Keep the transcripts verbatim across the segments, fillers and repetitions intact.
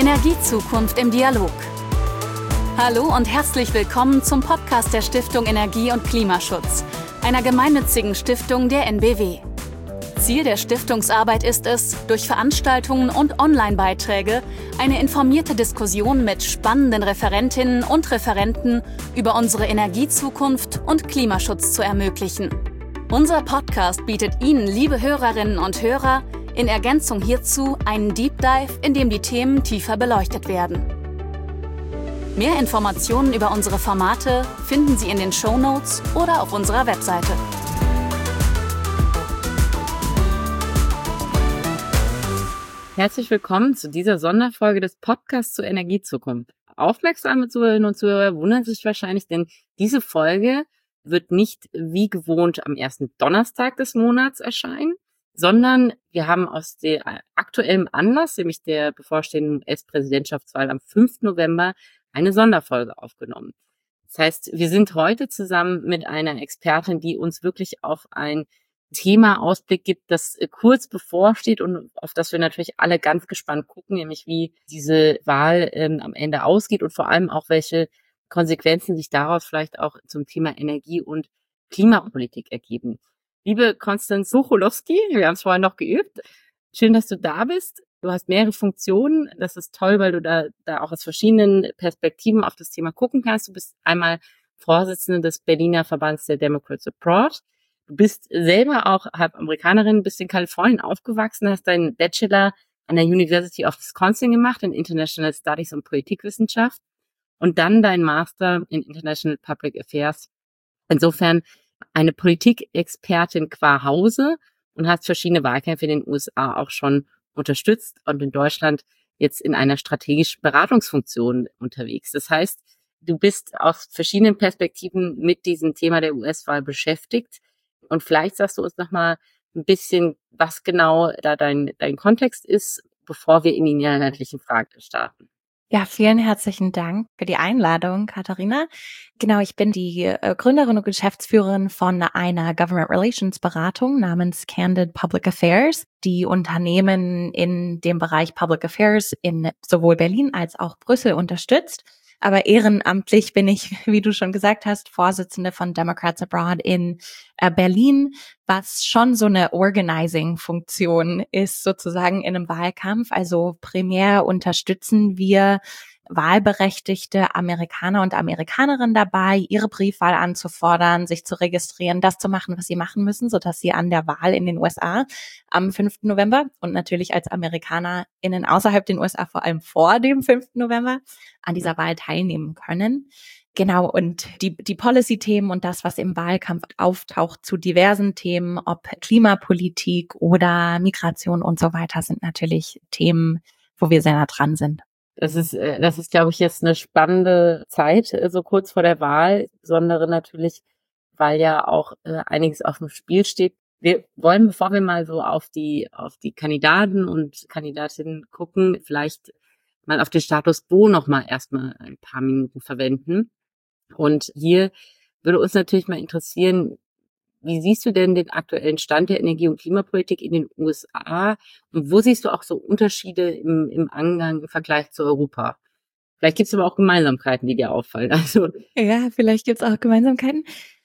Energiezukunft im Dialog. Hallo und herzlich willkommen zum Podcast der Stiftung Energie und Klimaschutz, einer gemeinnützigen Stiftung der N B W. Ziel der Stiftungsarbeit ist es, durch Veranstaltungen und Online-Beiträge eine informierte Diskussion mit spannenden Referentinnen und Referenten über unsere Energiezukunft und Klimaschutz zu ermöglichen. Unser Podcast bietet Ihnen, liebe Hörerinnen und Hörer, in Ergänzung hierzu einen Deep Dive, in dem die Themen tiefer beleuchtet werden. Mehr Informationen über unsere Formate finden Sie in den Shownotes oder auf unserer Webseite. Herzlich willkommen zu dieser Sonderfolge des Podcasts zur Energiezukunft. Aufmerksame Zuhörerinnen und Zuhörer wundern sich wahrscheinlich, denn diese Folge wird nicht wie gewohnt am ersten Donnerstag des Monats erscheinen, sondern wir haben aus dem aktuellen Anlass, nämlich der bevorstehenden U S-Präsidentschaftswahl am fünften November, eine Sonderfolge aufgenommen. Das heißt, wir sind heute zusammen mit einer Expertin, die uns wirklich auf ein Thema Ausblick gibt, das kurz bevorsteht und auf das wir natürlich alle ganz gespannt gucken, nämlich wie diese Wahl ähm, am Ende ausgeht und vor allem auch, welche Konsequenzen sich daraus vielleicht auch zum Thema Energie- und Klimapolitik ergeben. Liebe Konstanz Sucholowski, wir haben es vorhin noch geübt. Schön, dass du da bist. Du hast mehrere Funktionen. Das ist toll, weil du da, da auch aus verschiedenen Perspektiven auf das Thema gucken kannst. Du bist einmal Vorsitzende des Berliner Verbands der Democrats Abroad. Du bist selber auch halb Amerikanerin, bist in Kalifornien aufgewachsen, hast deinen Bachelor an der University of Wisconsin gemacht in International Studies und Politikwissenschaft und dann deinen Master in International Public Affairs. Insofern eine Politikexpertin qua Hause und hast verschiedene Wahlkämpfe in den U S A auch schon unterstützt und in Deutschland jetzt in einer strategischen Beratungsfunktion unterwegs. Das heißt, du bist aus verschiedenen Perspektiven mit diesem Thema der U S-Wahl beschäftigt. Und vielleicht sagst du uns noch mal ein bisschen, was genau da dein, dein Kontext ist, bevor wir in die inhaltlichen Fragen starten. Ja, vielen herzlichen Dank für die Einladung, Katharina. Genau, ich bin die äh, Gründerin und Geschäftsführerin von einer Government Relations Beratung namens Candid Public Affairs, die Unternehmen in dem Bereich Public Affairs in sowohl Berlin als auch Brüssel unterstützt. Aber ehrenamtlich bin ich, wie du schon gesagt hast, Vorsitzende von Democrats Abroad in äh, Berlin, was schon so eine Organizing-Funktion ist, sozusagen in einem Wahlkampf. Also primär unterstützen wir wahlberechtigte Amerikaner und Amerikanerinnen dabei, ihre Briefwahl anzufordern, sich zu registrieren, das zu machen, was sie machen müssen, sodass sie an der Wahl in den U S A am fünften November und natürlich als AmerikanerInnen außerhalb den U S A vor allem vor dem fünften November an dieser Wahl teilnehmen können. Genau, und die die Policy-Themen und das, was im Wahlkampf auftaucht zu diversen Themen, ob Klimapolitik oder Migration und so weiter, sind natürlich Themen, wo wir sehr nah dran sind. Das ist, das ist, glaube ich, jetzt eine spannende Zeit, so kurz vor der Wahl, insbesondere natürlich, weil ja auch äh, einiges auf dem Spiel steht. Wir wollen, bevor wir mal so auf die, auf die Kandidaten und Kandidatinnen gucken, vielleicht mal auf den Status quo noch mal erstmal ein paar Minuten verwenden. Und hier würde uns natürlich mal interessieren, wie siehst du denn den aktuellen Stand der Energie- und Klimapolitik in den U S A und wo siehst du auch so Unterschiede im, im Angang im Vergleich zu Europa? Vielleicht gibt es aber auch Gemeinsamkeiten, die dir auffallen. Also ja, vielleicht gibt es auch Gemeinsamkeiten.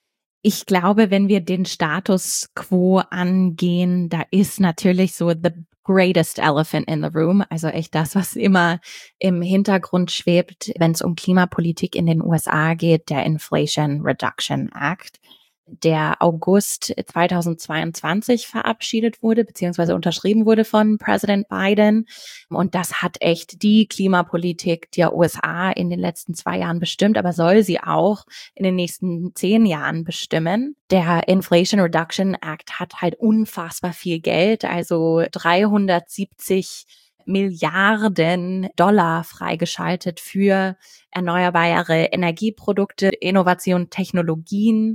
Ich glaube, wenn wir den Status quo angehen, da ist natürlich so the greatest elephant in the room, also echt das, was immer im Hintergrund schwebt, wenn es um Klimapolitik in den U S A geht, der Inflation Reduction Act, der August zweitausendzweiundzwanzig verabschiedet wurde, beziehungsweise unterschrieben wurde von Präsident Biden. Und das hat echt die Klimapolitik der U S A in den letzten zwei Jahren bestimmt, aber soll sie auch in den nächsten zehn Jahren bestimmen. Der Inflation Reduction Act hat halt unfassbar viel Geld, also dreihundertsiebzig Milliarden Dollar freigeschaltet für erneuerbare Energieprodukte, Innovation, Technologien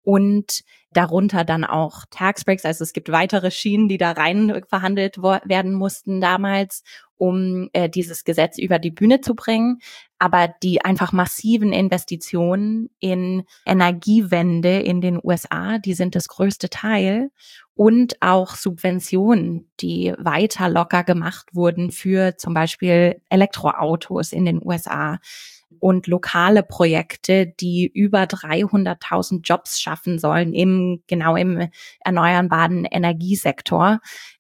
und darunter dann auch Tax Breaks. Also es gibt weitere Schienen, die da rein verhandelt wo- werden mussten damals, um äh, dieses Gesetz über die Bühne zu bringen. Aber die einfach massiven Investitionen in Energiewende in den U S A, die sind das größte Teil. Und auch Subventionen, die weiter locker gemacht wurden für zum Beispiel Elektroautos in den U S A. Und lokale Projekte, die über dreihunderttausend Jobs schaffen sollen, im, genau im erneuerbaren Energiesektor.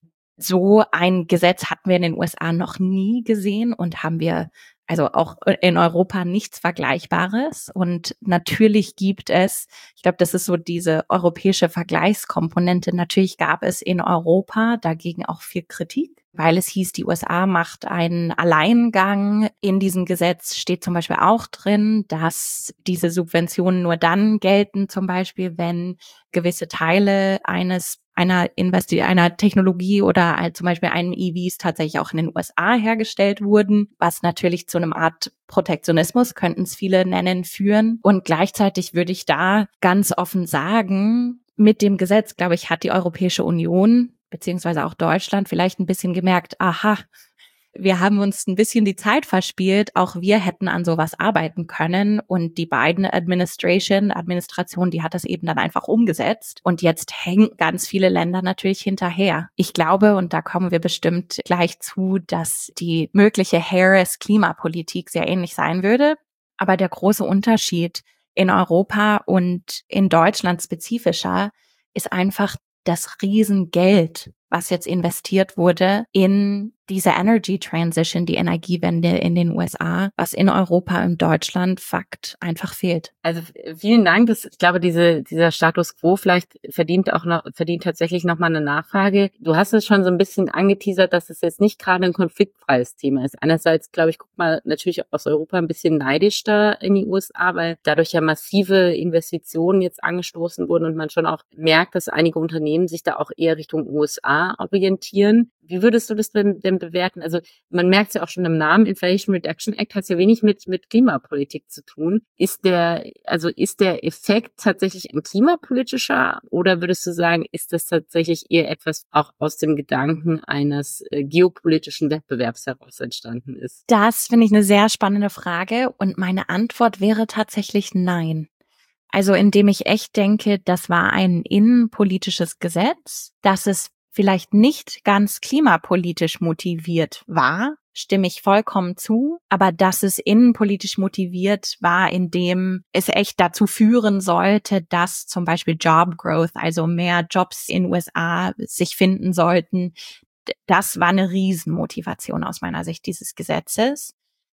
So ein Gesetz hatten wir in den U S A noch nie gesehen und haben wir also auch in Europa nichts Vergleichbares. Und natürlich gibt es, ich glaube, das ist so diese europäische Vergleichskomponente, natürlich gab es in Europa dagegen auch viel Kritik, weil es hieß, die U S A macht einen Alleingang. In diesem Gesetz steht zum Beispiel auch drin, dass diese Subventionen nur dann gelten, zum Beispiel, wenn gewisse Teile eines einer Investi- einer Technologie oder halt zum Beispiel einem E Vs tatsächlich auch in den U S A hergestellt wurden, was natürlich zu einem Art Protektionismus, könnten es viele nennen, führen. Und gleichzeitig würde ich da ganz offen sagen, mit dem Gesetz, glaube ich, hat die Europäische Union beziehungsweise auch Deutschland vielleicht ein bisschen gemerkt, aha, wir haben uns ein bisschen die Zeit verspielt, auch wir hätten an sowas arbeiten können und die Biden Administration, Administration, die hat das eben dann einfach umgesetzt und jetzt hängen ganz viele Länder natürlich hinterher. Ich glaube, und da kommen wir bestimmt gleich zu, dass die mögliche Harris-Klimapolitik sehr ähnlich sein würde, aber der große Unterschied in Europa und in Deutschland spezifischer ist einfach das Riesengeld, was jetzt investiert wurde in diese Energy Transition, die Energiewende in den U S A, was in Europa und Deutschland Fakt einfach fehlt. Also vielen Dank. Das, ich glaube, diese, dieser Status Quo vielleicht verdient auch noch, verdient tatsächlich noch mal eine Nachfrage. Du hast es schon so ein bisschen angeteasert, dass es jetzt nicht gerade ein konfliktfreies Thema ist. Einerseits, glaube ich, guckt man natürlich aus Europa ein bisschen neidisch da in die U S A, weil dadurch ja massive Investitionen jetzt angestoßen wurden und man schon auch merkt, dass einige Unternehmen sich da auch eher Richtung U S A orientieren. Wie würdest du das denn, denn bewerten? Also man merkt es ja auch schon im Namen, Inflation Reduction Act hat ja wenig mit mit Klimapolitik zu tun. Ist der, also ist der Effekt tatsächlich ein klimapolitischer oder würdest du sagen, ist das tatsächlich eher etwas auch aus dem Gedanken eines äh, geopolitischen Wettbewerbs heraus entstanden ist? Das finde ich eine sehr spannende Frage und meine Antwort wäre tatsächlich nein. Also indem ich echt denke, das war ein innenpolitisches Gesetz, dass es vielleicht nicht ganz klimapolitisch motiviert war, stimme ich vollkommen zu, aber dass es innenpolitisch motiviert war, indem es echt dazu führen sollte, dass zum Beispiel Job Growth, also mehr Jobs in den U S A sich finden sollten. Das war eine Riesenmotivation aus meiner Sicht dieses Gesetzes.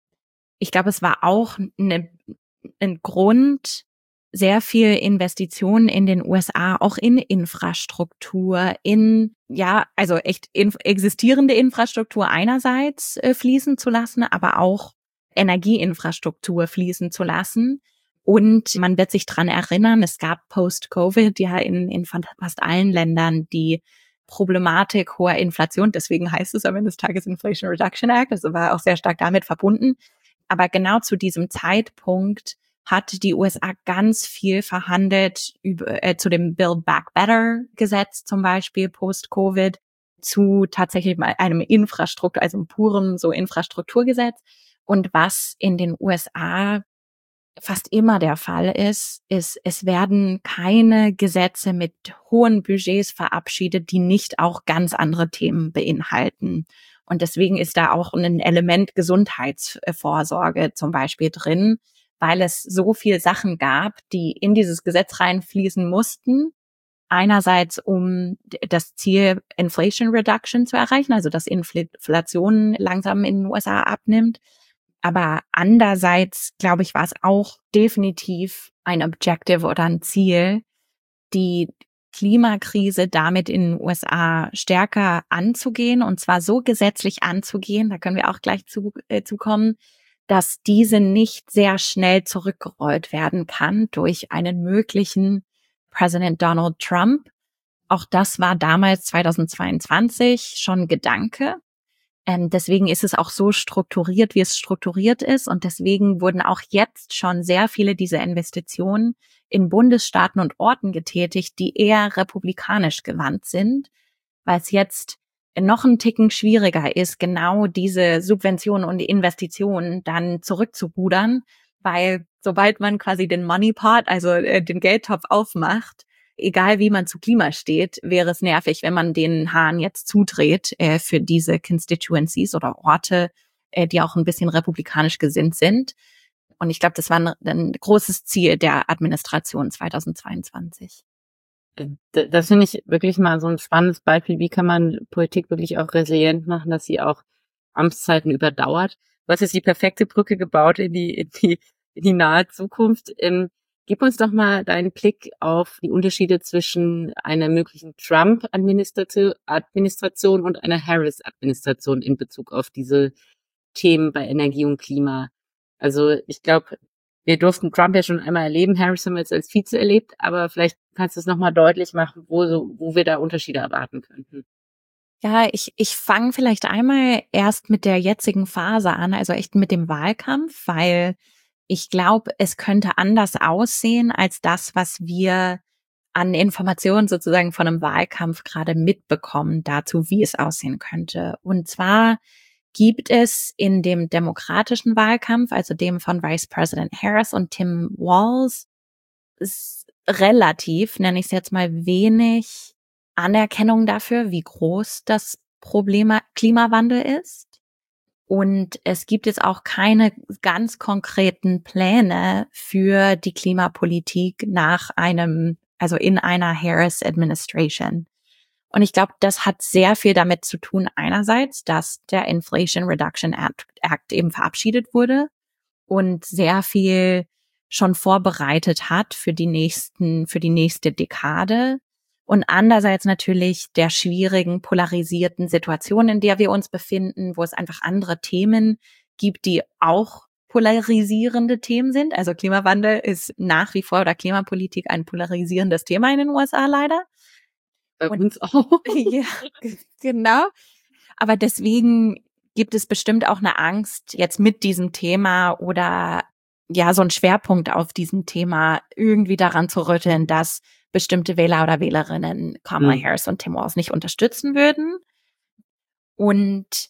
Ich glaube, es war auch eine, ein Grund, sehr viel Investitionen in den U S A, auch in Infrastruktur, in, ja, also echt in, existierende Infrastruktur einerseits äh, fließen zu lassen, aber auch Energieinfrastruktur fließen zu lassen. Und man wird sich dran erinnern, es gab Post-Covid ja in, in fast allen Ländern die Problematik hoher Inflation. Deswegen heißt es am Ende des Tages Inflation Reduction Act. Also war auch sehr stark damit verbunden. Aber genau zu diesem Zeitpunkt hat die U S A ganz viel verhandelt über, äh, zu dem Build Back Better Gesetz zum Beispiel post-Covid, zu tatsächlich mal einem Infrastruktur, also einem puren so Infrastrukturgesetz. Und was in den U S A fast immer der Fall ist, ist, es werden keine Gesetze mit hohen Budgets verabschiedet, die nicht auch ganz andere Themen beinhalten. Und deswegen ist da auch ein Element Gesundheitsvorsorge zum Beispiel drin, weil es so viel Sachen gab, die in dieses Gesetz reinfließen mussten. Einerseits, um das Ziel Inflation Reduction zu erreichen, also dass Inflation langsam in den U S A abnimmt. Aber andererseits, glaube ich, war es auch definitiv ein Objective oder ein Ziel, die Klimakrise damit in den U S A stärker anzugehen, und zwar so gesetzlich anzugehen, da können wir auch gleich zu, äh, zu kommen, dass diese nicht sehr schnell zurückgerollt werden kann durch einen möglichen Präsident Donald Trump. Auch das war damals zweitausendzweiundzwanzig schon Gedanke. Ähm, deswegen ist es auch so strukturiert, wie es strukturiert ist. Und deswegen wurden auch jetzt schon sehr viele dieser Investitionen in Bundesstaaten und Orten getätigt, die eher republikanisch gewandt sind, weil es jetzt noch einen Ticken schwieriger ist, genau diese Subventionen und die Investitionen dann zurückzurudern, weil sobald man quasi den Moneypot, also äh, den Geldtopf aufmacht, egal wie man zu Klima steht, wäre es nervig, wenn man den Hahn jetzt zudreht äh, für diese Constituencies oder Orte, äh, die auch ein bisschen republikanisch gesinnt sind. Und ich glaube, das war ein, ein großes Ziel der Administration zweitausendzweiundzwanzig. Das finde ich wirklich mal so ein spannendes Beispiel. Wie kann man Politik wirklich auch resilient machen, dass sie auch Amtszeiten überdauert? Du hast jetzt die perfekte Brücke gebaut in die, in die, in die nahe Zukunft. Ähm, gib uns doch mal deinen Blick auf die Unterschiede zwischen einer möglichen Trump-Administration und einer Harris-Administration in Bezug auf diese Themen bei Energie und Klima. Also ich glaube, wir durften Trump ja schon einmal erleben, Harris haben wir jetzt als Vize erlebt, aber vielleicht kannst du es nochmal deutlich machen, wo so, wo wir da Unterschiede erwarten könnten. Ja, ich, ich fange vielleicht einmal erst mit der jetzigen Phase an, also echt mit dem Wahlkampf, weil ich glaube, es könnte anders aussehen als das, was wir an Informationen sozusagen von einem Wahlkampf gerade mitbekommen dazu, wie es aussehen könnte. Und zwar gibt es in dem demokratischen Wahlkampf, also dem von Vice President Harris und Tim Walz, ist relativ, nenne ich es jetzt mal, wenig Anerkennung dafür, wie groß das Problem Klimawandel ist. Und es gibt jetzt auch keine ganz konkreten Pläne für die Klimapolitik nach einem, also in einer Harris-Administration. Und ich glaube, das hat sehr viel damit zu tun, einerseits, dass der Inflation Reduction Act, Act eben verabschiedet wurde und sehr viel schon vorbereitet hat für die nächsten, für die nächste Dekade. Und andererseits natürlich der schwierigen, polarisierten Situation, in der wir uns befinden, wo es einfach andere Themen gibt, die auch polarisierende Themen sind. Also Klimawandel ist nach wie vor, oder Klimapolitik, ein polarisierendes Thema in den U S A leider. Bei uns auch. Ja, genau. Aber deswegen gibt es bestimmt auch eine Angst jetzt mit diesem Thema oder ja, so ein Schwerpunkt auf diesem Thema irgendwie daran zu rütteln, dass bestimmte Wähler oder Wählerinnen Kamala Mhm. Harris und Tim Walz nicht unterstützen würden. Und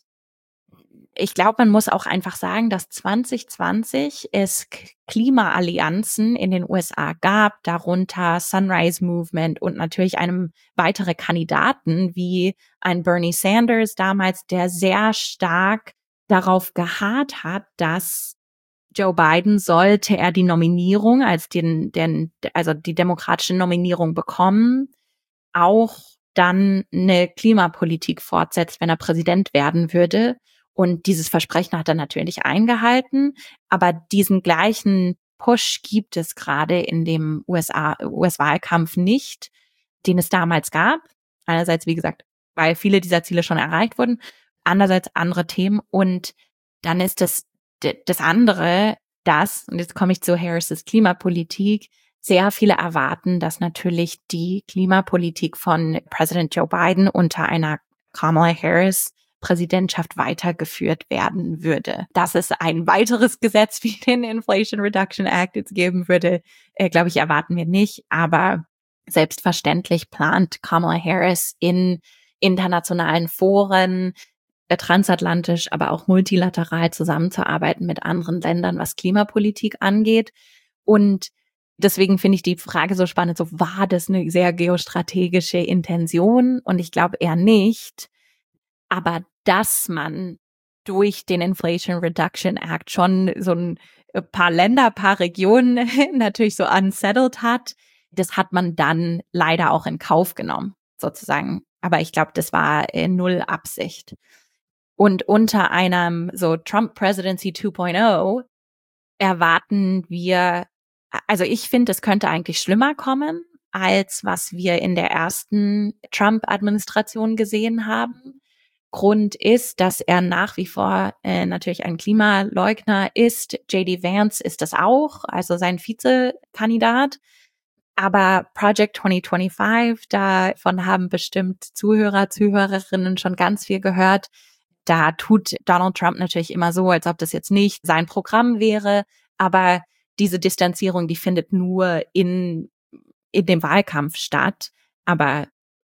ich glaube, man muss auch einfach sagen, dass zwanzig zwanzig es Klimaallianzen in den U S A gab, darunter Sunrise Movement und natürlich einem weitere Kandidaten wie ein Bernie Sanders damals, der sehr stark darauf geharrt hat, dass Joe Biden, sollte er die Nominierung als den, den, also die demokratische Nominierung bekommen, auch dann eine Klimapolitik fortsetzt, wenn er Präsident werden würde. Und dieses Versprechen hat er natürlich eingehalten. Aber diesen gleichen Push gibt es gerade in dem U S A, U S-Wahlkampf nicht, den es damals gab. Einerseits, wie gesagt, weil viele dieser Ziele schon erreicht wurden. Andererseits andere Themen. Und dann ist das, das andere, das, und jetzt komme ich zu Harris' Klimapolitik, sehr viele erwarten, dass natürlich die Klimapolitik von Präsident Joe Biden unter einer Kamala Harris Präsidentschaft weitergeführt werden würde. Dass es ein weiteres Gesetz wie den Inflation Reduction Act jetzt geben würde, äh, glaube ich, erwarten wir nicht. Aber selbstverständlich plant Kamala Harris in internationalen Foren, äh, transatlantisch, aber auch multilateral zusammenzuarbeiten mit anderen Ländern, was Klimapolitik angeht. Und deswegen finde ich die Frage so spannend, so war das eine sehr geostrategische Intention? Und ich glaube eher nicht. Aber dass man durch den Inflation Reduction Act schon so ein paar Länder, paar Regionen natürlich so unsettled hat, das hat man dann leider auch in Kauf genommen, sozusagen. Aber ich glaube, das war äh, null Absicht. Und unter einem so Trump Presidency zwei Punkt null erwarten wir, also ich finde, es könnte eigentlich schlimmer kommen, als was wir in der ersten Trump-Administration gesehen haben. Grund ist, dass er nach wie vor äh, natürlich ein Klimaleugner ist. J D Vance ist das auch, also sein Vizekandidat. Aber Project zwanzig fünfundzwanzig, davon haben bestimmt Zuhörer, Zuhörerinnen schon ganz viel gehört. Da tut Donald Trump natürlich immer so, als ob das jetzt nicht sein Programm wäre. Aber diese Distanzierung, die findet nur in, in dem Wahlkampf statt. Aber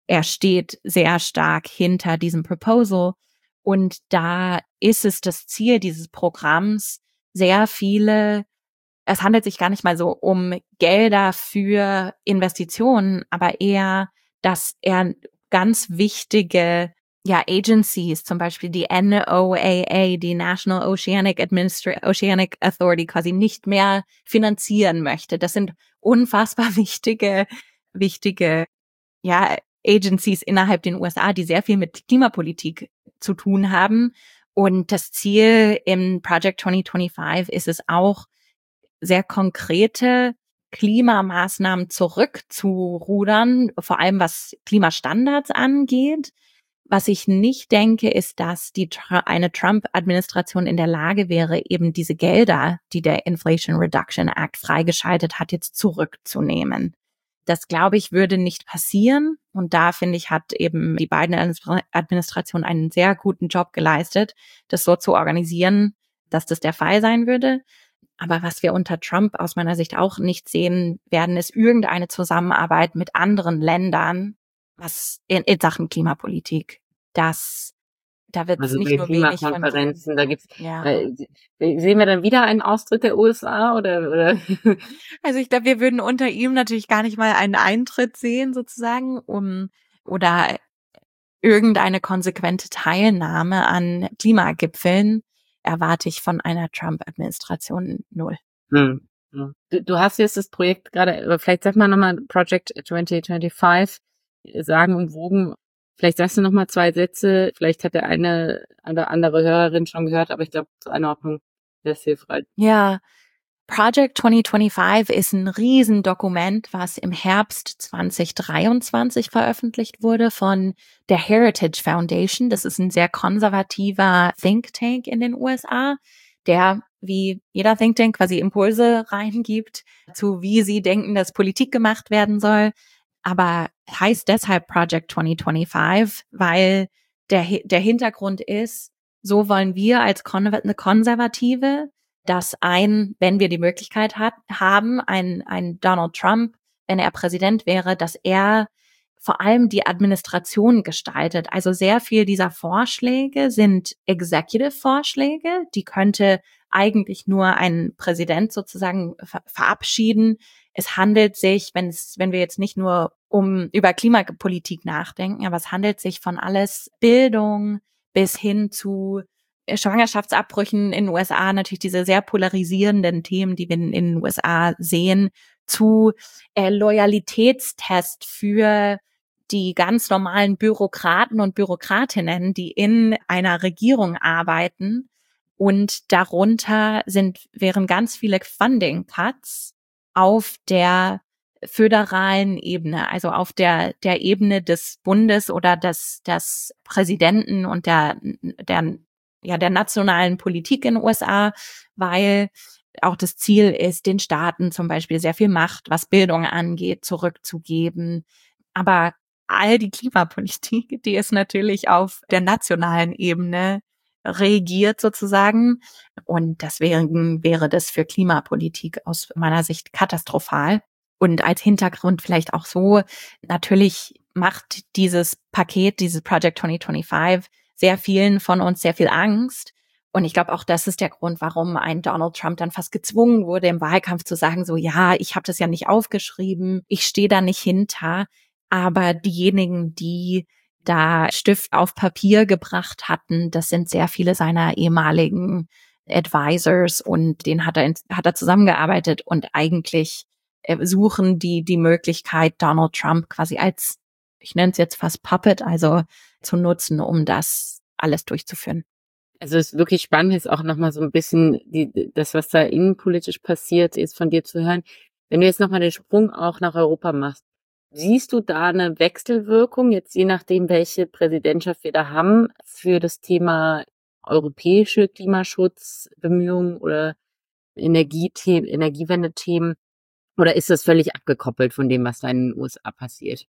er steht sehr stark hinter diesem Proposal. Und da ist es das Ziel dieses Programms, sehr viele, es handelt sich gar nicht mal so um Gelder für Investitionen, aber eher, dass er ganz wichtige ja, Agencies, zum Beispiel die N O A A, die National Oceanic Administra- Oceanic Authority, quasi nicht mehr finanzieren möchte. Das sind unfassbar wichtige, wichtige, ja, Agencies innerhalb den U S A, die sehr viel mit Klimapolitik zu tun haben. Und das Ziel im Project zwanzig fünfundzwanzig ist es auch, sehr konkrete Klimamaßnahmen zurückzurudern, vor allem was Klimastandards angeht. Was ich nicht denke, ist, dass die eine Trump-Administration in der Lage wäre, eben diese Gelder, die der Inflation Reduction Act freigeschaltet hat, jetzt zurückzunehmen. Das, glaube ich, würde nicht passieren. Und da, finde ich, hat eben die Biden-Administration einen sehr guten Job geleistet, das so zu organisieren, dass das der Fall sein würde. Aber was wir unter Trump aus meiner Sicht auch nicht sehen werden, ist irgendeine Zusammenarbeit mit anderen Ländern, was in, in Sachen Klimapolitik. Das, da wird es Also nicht bei nur wenig von Klimakonferenzen, da gibt's, ja. äh, sehen wir dann wieder einen Austritt der U S A oder, oder? Also ich glaube, wir würden unter ihm natürlich gar nicht mal einen Eintritt sehen, sozusagen, um, oder irgendeine konsequente Teilnahme an Klimagipfeln erwarte ich von einer Trump-Administration null. Hm. Du, du hast jetzt das Projekt gerade, vielleicht sag mal nochmal Project zwanzig fünfundzwanzig, sagen und wogen. Vielleicht sagst du nochmal zwei Sätze. Vielleicht hat der eine oder andere Hörerin schon gehört, aber ich glaube, zur Einordnung wäre es hilfreich. Ja, Project zwanzig fünfundzwanzig ist ein Riesendokument, was im Herbst zwanzig dreiundzwanzig veröffentlicht wurde von der Heritage Foundation. Das ist ein sehr konservativer Think Tank in den U S A, der wie jeder Think Tank quasi Impulse reingibt, zu wie sie denken, dass Politik gemacht werden soll. Aber heißt deshalb Project zwanzig fünfundzwanzig, weil der, der Hintergrund ist, so wollen wir als Konservative, dass ein, wenn wir die Möglichkeit hat, haben, ein, ein Donald Trump, wenn er Präsident wäre, dass er vor allem die Administration gestaltet. Also sehr viel dieser Vorschläge sind Executive-Vorschläge, die könnte eigentlich nur ein Präsident sozusagen ver- verabschieden. Es handelt sich, wenn es, wenn wir jetzt nicht nur um über Klimapolitik nachdenken, aber es handelt sich von alles Bildung bis hin zu Schwangerschaftsabbrüchen in den U S A, natürlich diese sehr polarisierenden Themen, die wir in den U S A sehen, zu äh, Loyalitätstest für die ganz normalen Bürokraten und Bürokratinnen, die in einer Regierung arbeiten. Und darunter sind, wären ganz viele Funding Cuts auf der föderalen Ebene, also auf der, der Ebene des Bundes oder des, des Präsidenten und der, der, ja, der nationalen Politik in den U S A, weil auch das Ziel ist, den Staaten zum Beispiel sehr viel Macht, was Bildung angeht, zurückzugeben. Aber all die Klimapolitik, die ist natürlich auf der nationalen Ebene regiert sozusagen. Und deswegen wäre das für Klimapolitik aus meiner Sicht katastrophal. Und als Hintergrund vielleicht auch so, natürlich macht dieses Paket, dieses Project zwanzig fünfundzwanzig sehr vielen von uns sehr viel Angst. Und ich glaube, auch das ist der Grund, warum ein Donald Trump dann fast gezwungen wurde, im Wahlkampf zu sagen, so, ja, ich habe das ja nicht aufgeschrieben, ich stehe da nicht hinter. Aber diejenigen, die da Stift auf Papier gebracht hatten, das sind sehr viele seiner ehemaligen Advisors und denen hat er, hat er zusammengearbeitet und eigentlich suchen die die Möglichkeit, Donald Trump quasi als, ich nenne es jetzt fast Puppet, also zu nutzen, um das alles durchzuführen. Also es ist wirklich spannend, jetzt auch nochmal so ein bisschen die, das, was da innenpolitisch passiert ist, von dir zu hören. Wenn du jetzt nochmal den Sprung auch nach Europa machst, siehst du da eine Wechselwirkung, jetzt je nachdem, welche Präsidentschaft wir da haben, für das Thema europäische Klimaschutzbemühungen oder Energiethemen, Energiewende-Themen? Oder ist das völlig abgekoppelt von dem, was da in den U S A passiert?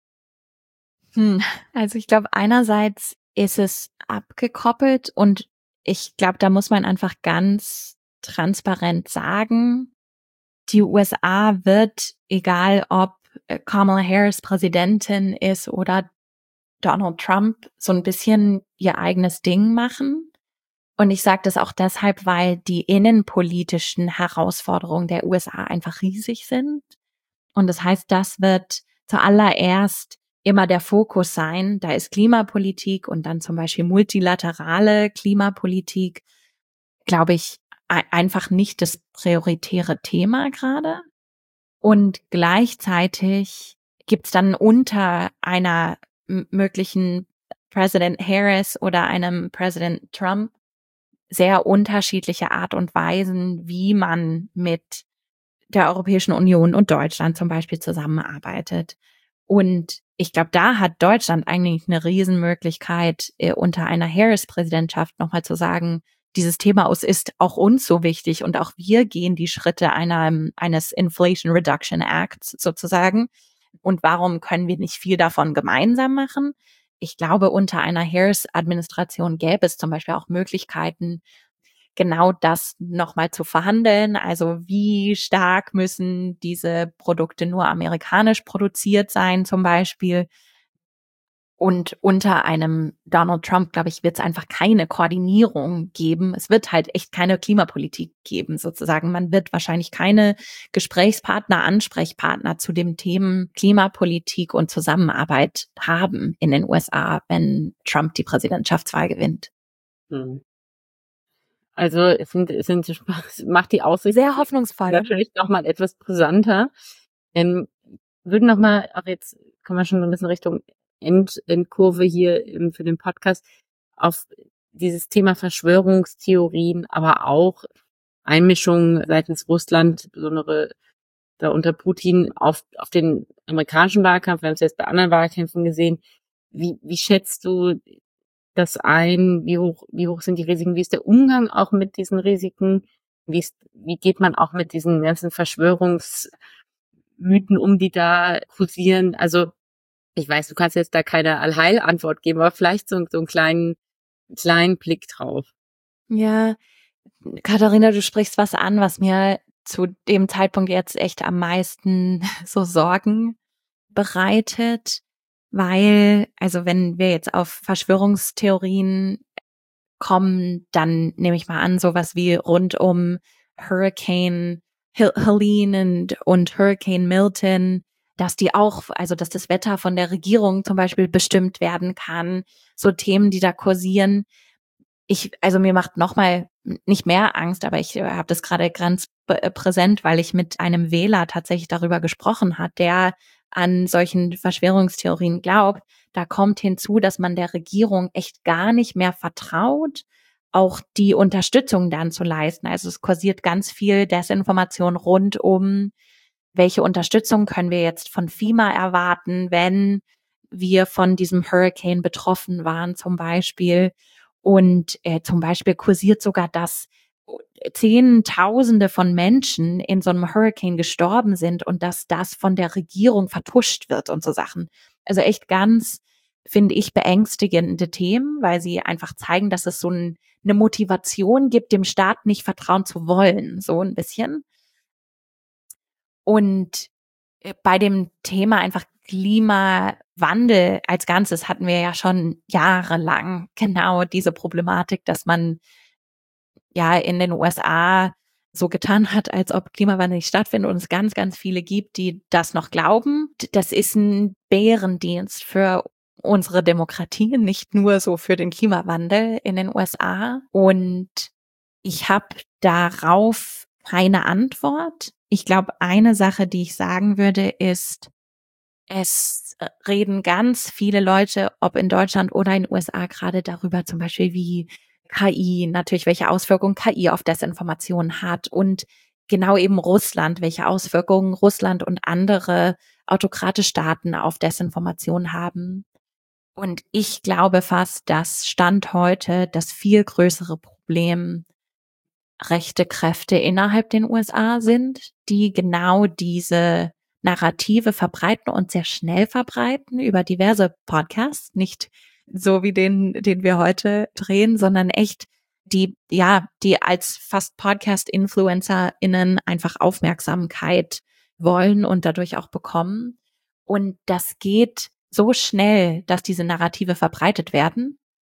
Hm, also ich glaube, einerseits ist es abgekoppelt und ich glaube, da muss man einfach ganz transparent sagen, die U S A wird, egal ob Kamala Harris Präsidentin ist oder Donald Trump so ein bisschen ihr eigenes Ding machen. Und ich sage das auch deshalb, weil die innenpolitischen Herausforderungen der U S A einfach riesig sind. Und das heißt, das wird zuallererst immer der Fokus sein. Da ist Klimapolitik und dann zum Beispiel multilaterale Klimapolitik, glaube ich, einfach nicht das prioritäre Thema gerade. Und gleichzeitig gibt's dann unter einer m- möglichen Präsident Harris oder einem Präsident Trump sehr unterschiedliche Art und Weisen, wie man mit der Europäischen Union und Deutschland zum Beispiel zusammenarbeitet. Und ich glaube, da hat Deutschland eigentlich eine Riesenmöglichkeit, äh, unter einer Harris-Präsidentschaft nochmal zu sagen, dieses Thema ist auch uns so wichtig und auch wir gehen die Schritte einer, eines Inflation Reduction Acts sozusagen. Und warum können wir nicht viel davon gemeinsam machen? Ich glaube, unter einer Harris-Administration gäbe es zum Beispiel auch Möglichkeiten, genau das nochmal zu verhandeln. Also wie stark müssen diese Produkte nur amerikanisch produziert sein zum Beispiel? Und unter einem Donald Trump, glaube ich, wird es einfach keine Koordinierung geben. Es wird halt echt keine Klimapolitik geben, sozusagen. Man wird wahrscheinlich keine Gesprächspartner, Ansprechpartner zu dem Themen Klimapolitik und Zusammenarbeit haben in den U S A, wenn Trump die Präsidentschaftswahl gewinnt. Hm. Also es sind, es sind, es macht die Aussicht sehr hoffnungsvoll. Natürlich noch mal etwas brisanter. Ähm, würden noch mal, auch jetzt kommen wir schon so ein bisschen Richtung End, Endkurve hier im, für den Podcast, auf dieses Thema Verschwörungstheorien, aber auch Einmischung seitens Russland, insbesondere da unter Putin, auf, auf den amerikanischen Wahlkampf. Wir haben es jetzt bei anderen Wahlkämpfen gesehen. Wie, wie schätzt du das ein? Wie hoch, wie hoch sind die Risiken? Wie ist der Umgang auch mit diesen Risiken? Wie ist, wie geht man auch mit diesen ganzen Verschwörungsmythen um, die da kursieren? Also, ich weiß, du kannst jetzt da keine Allheilantwort geben, aber vielleicht so, so einen kleinen, kleinen Blick drauf. Ja, Katharina, du sprichst was an, was mir zu dem Zeitpunkt jetzt echt am meisten so Sorgen bereitet, weil, also wenn wir jetzt auf Verschwörungstheorien kommen, dann nehme ich mal an, sowas wie rund um Hurricane Helene und, und Hurricane Milton, dass die auch, also dass das Wetter von der Regierung zum Beispiel bestimmt werden kann, so Themen, die da kursieren. Ich, also mir macht nochmal nicht mehr Angst, aber ich habe das gerade ganz präsent, weil ich mit einem Wähler tatsächlich darüber gesprochen hat, der an solchen Verschwörungstheorien glaubt. Da kommt hinzu, dass man der Regierung echt gar nicht mehr vertraut, auch die Unterstützung dann zu leisten. Also es kursiert ganz viel Desinformation rund um, welche Unterstützung können wir jetzt von FEMA erwarten, wenn wir von diesem Hurricane betroffen waren zum Beispiel. Und äh, zum Beispiel kursiert sogar, dass Zehntausende von Menschen in so einem Hurricane gestorben sind und dass das von der Regierung vertuscht wird und so Sachen. Also echt ganz, finde ich, beängstigende Themen, weil sie einfach zeigen, dass es so ein, eine Motivation gibt, dem Staat nicht vertrauen zu wollen, so ein bisschen. Und bei dem Thema einfach Klimawandel als Ganzes hatten wir ja schon jahrelang genau diese Problematik, dass man ja in den U S A so getan hat, als ob Klimawandel nicht stattfindet und es ganz, ganz viele gibt, die das noch glauben. Das ist ein Bärendienst für unsere Demokratie, nicht nur so für den Klimawandel in den U S A. Und ich habe darauf keine Antwort. Ich glaube, eine Sache, die ich sagen würde, ist, es reden ganz viele Leute, ob in Deutschland oder in den U S A, gerade darüber zum Beispiel, wie K I, natürlich welche Auswirkungen K I auf Desinformation hat und genau eben Russland, welche Auswirkungen Russland und andere autokratische Staaten auf Desinformation haben. Und ich glaube fast, dass Stand heute das viel größere Problem rechte Kräfte innerhalb den U S A sind, die genau diese Narrative verbreiten und sehr schnell verbreiten über diverse Podcasts, nicht so wie den, den wir heute drehen, sondern echt die, ja, die als fast Podcast-InfluencerInnen einfach Aufmerksamkeit wollen und dadurch auch bekommen. Und das geht so schnell, dass diese Narrative verbreitet werden.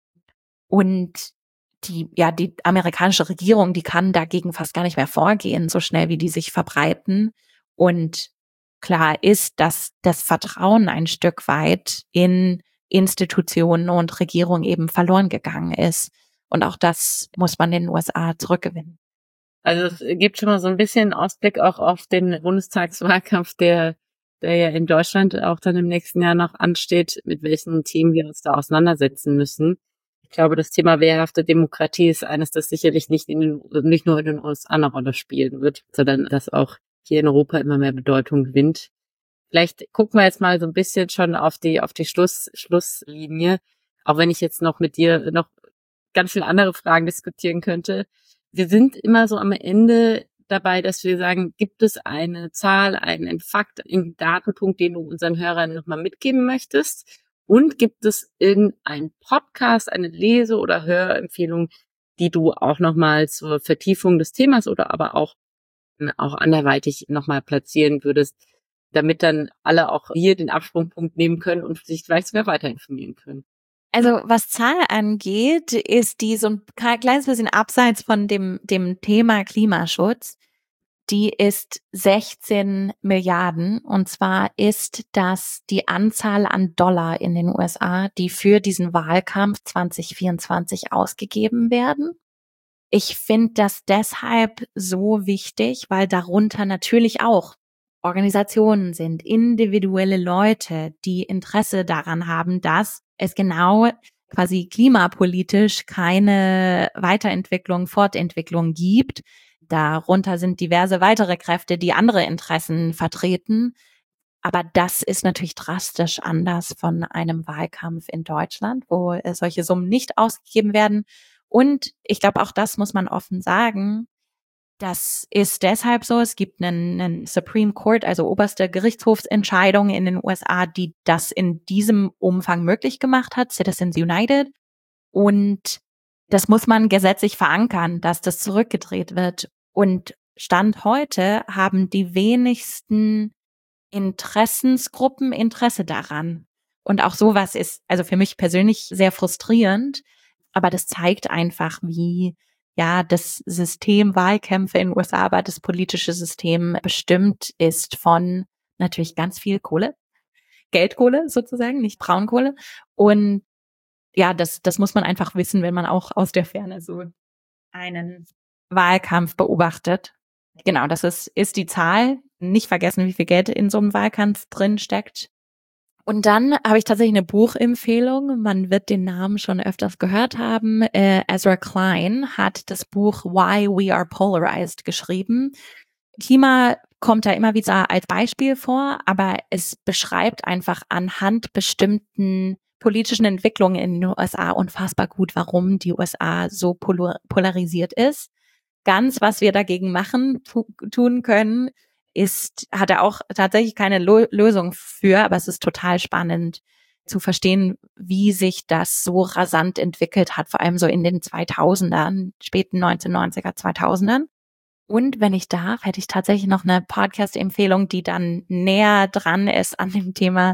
Und die, ja, die amerikanische Regierung, die kann dagegen fast gar nicht mehr vorgehen, so schnell wie die sich verbreiten. Und klar ist, dass das Vertrauen ein Stück weit in Institutionen und Regierung eben verloren gegangen ist. Und auch das muss man in den U S A zurückgewinnen. Also es gibt schon mal so ein bisschen Ausblick auch auf den Bundestagswahlkampf, der, der ja in Deutschland auch dann im nächsten Jahr noch ansteht, mit welchen Themen wir uns da auseinandersetzen müssen. Ich glaube, das Thema wehrhafte Demokratie ist eines, das sicherlich nicht in den, nicht nur in den U S A eine Rolle spielen wird, sondern das auch hier in Europa immer mehr Bedeutung gewinnt. Vielleicht gucken wir jetzt mal so ein bisschen schon auf die, auf die Schluss, Schlusslinie, auch wenn ich jetzt noch mit dir noch ganz viele andere Fragen diskutieren könnte. Wir sind immer so am Ende dabei, dass wir sagen, gibt es eine Zahl, einen Fakt, einen Datenpunkt, den du unseren Hörern nochmal mitgeben möchtest? Und gibt es irgendeinen Podcast, eine Lese- oder Hörempfehlung, die du auch nochmal zur Vertiefung des Themas oder aber auch, auch anderweitig nochmal platzieren würdest, damit dann alle auch hier den Absprungpunkt nehmen können und sich vielleicht sogar weiter informieren können? Also was Zahl angeht, ist die so ein kleines bisschen abseits von dem, dem Thema Klimaschutz. Die ist sechzehn Milliarden. Und zwar ist das die Anzahl an Dollar in den U S A, die für diesen Wahlkampf zwanzig vierundzwanzig ausgegeben werden. Ich finde das deshalb so wichtig, weil darunter natürlich auch Organisationen sind, individuelle Leute, die Interesse daran haben, dass es genau quasi klimapolitisch keine Weiterentwicklung, Fortentwicklung gibt. Darunter sind diverse weitere Kräfte, die andere Interessen vertreten. Aber das ist natürlich drastisch anders von einem Wahlkampf in Deutschland, wo solche Summen nicht ausgegeben werden. Und ich glaube, auch das muss man offen sagen. Das ist deshalb so. Es gibt einen, einen Supreme Court, also oberste Gerichtshofsentscheidung in den U S A, die das in diesem Umfang möglich gemacht hat, Citizens United. Und das muss man gesetzlich verankern, dass das zurückgedreht wird. Und Stand heute haben die wenigsten Interessensgruppen Interesse daran. Und auch sowas ist also für mich persönlich sehr frustrierend. Aber das zeigt einfach, wie ja das System Wahlkämpfe in den U S A, aber das politische System bestimmt ist von natürlich ganz viel Kohle, Geldkohle sozusagen, nicht Braunkohle. Und ja, das das muss man einfach wissen, wenn man auch aus der Ferne so einen Wahlkampf beobachtet. Genau, das ist ist die Zahl. Nicht vergessen, wie viel Geld in so einem Wahlkampf drin steckt. Und dann habe ich tatsächlich eine Buchempfehlung. Man wird den Namen schon öfters gehört haben. Äh, Ezra Klein hat das Buch Why We Are Polarized geschrieben. Klima kommt da immer wieder als Beispiel vor, aber es beschreibt einfach anhand bestimmten politischen Entwicklungen in den U S A unfassbar gut, warum die U S A so polarisiert ist. Ganz, was wir dagegen machen, tu, tun können, ist, hat er auch tatsächlich keine Lo- Lösung für, aber es ist total spannend zu verstehen, wie sich das so rasant entwickelt hat, vor allem so in den zweitausendern, späten neunzehnhundertneunziger, zweitausendern. Und wenn ich darf, hätte ich tatsächlich noch eine Podcast-Empfehlung, die dann näher dran ist an dem Thema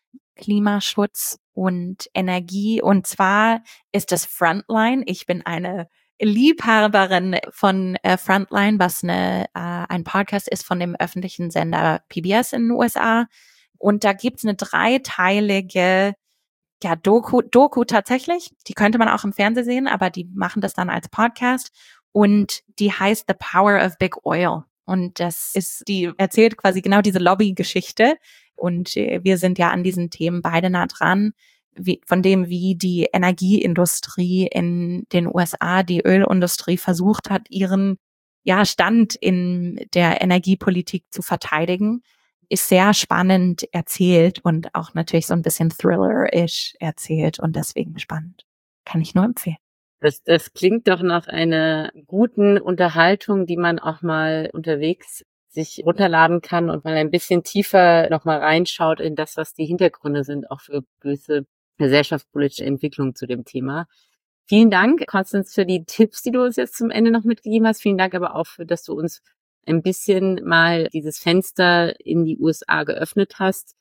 Klimaschutz und Energie. Und zwar ist das Frontline. Ich bin eine Liebhaberin von äh, Frontline, was eine, äh, ein Podcast ist von dem öffentlichen Sender P B S in den U S A. Und da gibt's eine dreiteilige ja, Doku, Doku tatsächlich. Die könnte man auch im Fernsehen sehen, aber die machen das dann als Podcast. Und die heißt The Power of Big Oil. Und das ist, die erzählt quasi genau diese Lobby-Geschichte. Und äh, wir sind ja an diesen Themen beide nah dran. Wie, von dem, wie die Energieindustrie in den U S A, die Ölindustrie versucht hat, ihren ja Stand in der Energiepolitik zu verteidigen, ist sehr spannend erzählt und auch natürlich so ein bisschen thriller-ish erzählt und deswegen spannend. Kann ich nur empfehlen. Das, das klingt doch nach einer guten Unterhaltung, die man auch mal unterwegs sich runterladen kann und mal ein bisschen tiefer noch mal reinschaut in das, was die Hintergründe sind, auch für gewisse gesellschaftspolitische Entwicklung zu dem Thema. Vielen Dank, Konstanz, für die Tipps, die du uns jetzt zum Ende noch mitgegeben hast. Vielen Dank aber auch für, dass du uns ein bisschen mal dieses Fenster in die U S A geöffnet hast,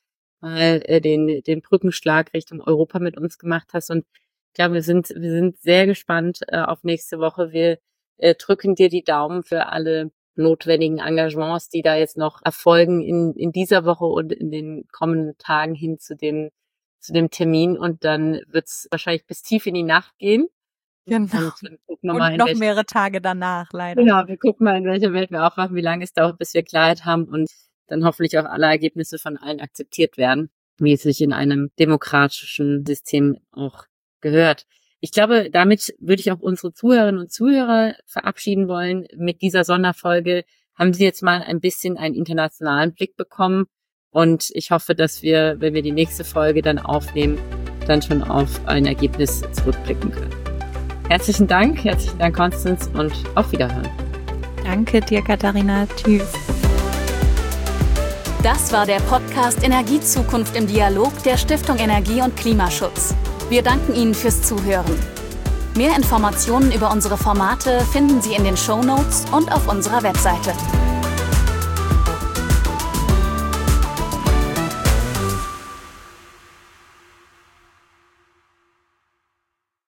mal äh, den, den Brückenschlag Richtung Europa mit uns gemacht hast. Und ich glaube, wir sind, wir sind sehr gespannt äh, auf nächste Woche. Wir äh, drücken dir die Daumen für alle notwendigen Engagements, die da jetzt noch erfolgen in, in dieser Woche und in den kommenden Tagen hin zu dem, zu dem Termin. Und dann wird's wahrscheinlich bis tief in die Nacht gehen. Genau. Und, und noch welche, mehrere Tage danach, leider. Genau, wir gucken mal, in welcher Welt wir aufwachen, wie lange es dauert, bis wir Klarheit haben und dann hoffentlich auch alle Ergebnisse von allen akzeptiert werden, wie es sich in einem demokratischen System auch gehört. Ich glaube, damit würde ich auch unsere Zuhörerinnen und Zuhörer verabschieden wollen. Mit dieser Sonderfolge haben Sie jetzt mal ein bisschen einen internationalen Blick bekommen und ich hoffe, dass wir, wenn wir die nächste Folge dann aufnehmen, dann schon auf ein Ergebnis zurückblicken können. Herzlichen Dank, herzlichen Dank, Constance, und auf Wiederhören. Danke dir, Katharina. Tschüss. Das war der Podcast Energiezukunft im Dialog der Stiftung Energie und Klimaschutz. Wir danken Ihnen fürs Zuhören. Mehr Informationen über unsere Formate finden Sie in den Shownotes und auf unserer Webseite.